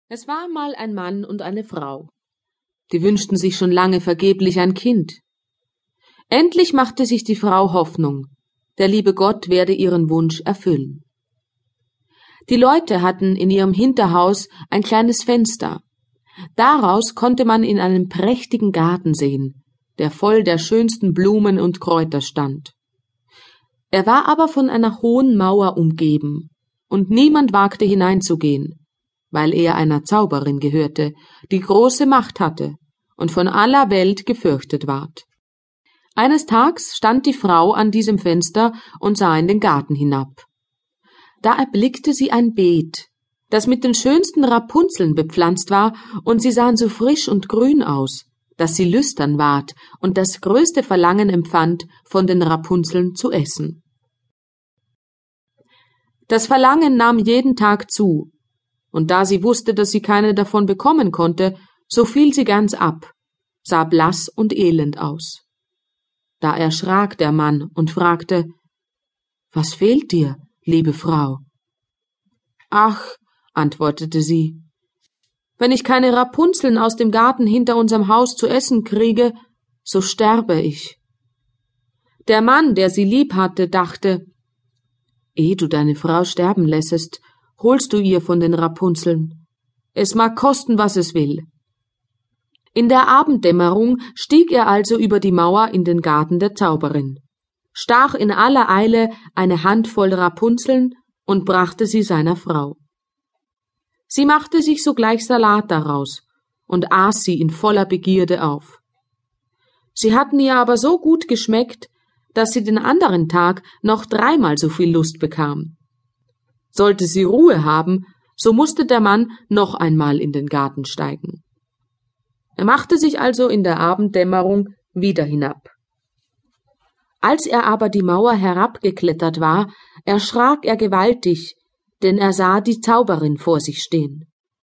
Es war einmal ein Mann und eine Frau. Die wünschten sich schon lange vergeblich ein Kind. Endlich machte sich die Frau Hoffnung, der liebe Gott werde ihren Wunsch erfüllen. Die Leute hatten in ihrem Hinterhaus ein kleines Fenster. Daraus konnte man in einen prächtigen Garten sehen, der voll der schönsten Blumen und Kräuter stand. Er war aber von einer hohen Mauer umgeben, und niemand wagte hineinzugehen, weil er einer Zauberin gehörte, die große Macht hatte und von aller Welt gefürchtet ward. Eines Tags stand die Frau an diesem Fenster und sah in den Garten hinab. Da erblickte sie ein Beet, das mit den schönsten Rapunzeln bepflanzt war, und sie sahen so frisch und grün aus, dass sie lüstern ward und das größte Verlangen empfand, von den Rapunzeln zu essen. Das Verlangen nahm jeden Tag zu, und da sie wusste, dass sie keine davon bekommen konnte, so fiel sie ganz ab, sah blass und elend aus. Da erschrak der Mann und fragte: »Was fehlt dir, liebe Frau?« »Ach«, antwortete sie, »wenn ich keine Rapunzeln aus dem Garten hinter unserem Haus zu essen kriege, so sterbe ich.« Der Mann, der sie lieb hatte, dachte: »Ehe du deine Frau sterben lässest, holst du ihr von den Rapunzeln. Es mag kosten, was es will.« In der Abenddämmerung stieg er also über die Mauer in den Garten der Zauberin, stach in aller Eile eine Handvoll Rapunzeln und brachte sie seiner Frau. Sie machte sich sogleich Salat daraus und aß sie in voller Begierde auf. Sie hatten ihr aber so gut geschmeckt, dass sie den anderen Tag noch 3-mal so viel Lust bekam. Sollte sie Ruhe haben, so musste der Mann noch einmal in den Garten steigen. Er machte sich also in der Abenddämmerung wieder hinab. Als er aber die Mauer herabgeklettert war, erschrak er gewaltig, denn er sah die Zauberin vor sich stehen.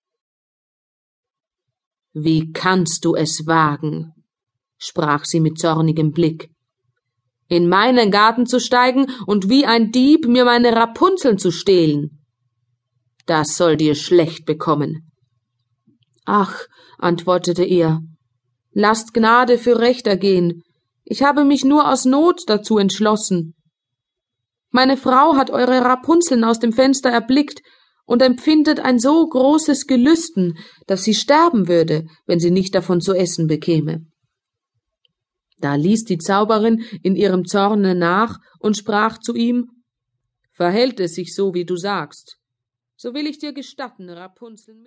»Wie kannst du es wagen«, sprach sie mit zornigem Blick, »in meinen Garten zu steigen und wie ein Dieb mir meine Rapunzeln zu stehlen? Das soll dir schlecht bekommen.« »Ach«, antwortete er, »lasst Gnade für Recht ergehen. Ich habe mich nur aus Not dazu entschlossen. Meine Frau hat eure Rapunzeln aus dem Fenster erblickt und empfindet ein so großes Gelüsten, dass sie sterben würde, wenn sie nicht davon zu essen bekäme.« Da ließ die Zauberin in ihrem Zorne nach und sprach zu ihm: »Verhält es sich so, wie du sagst, so will ich dir gestatten, Rapunzeln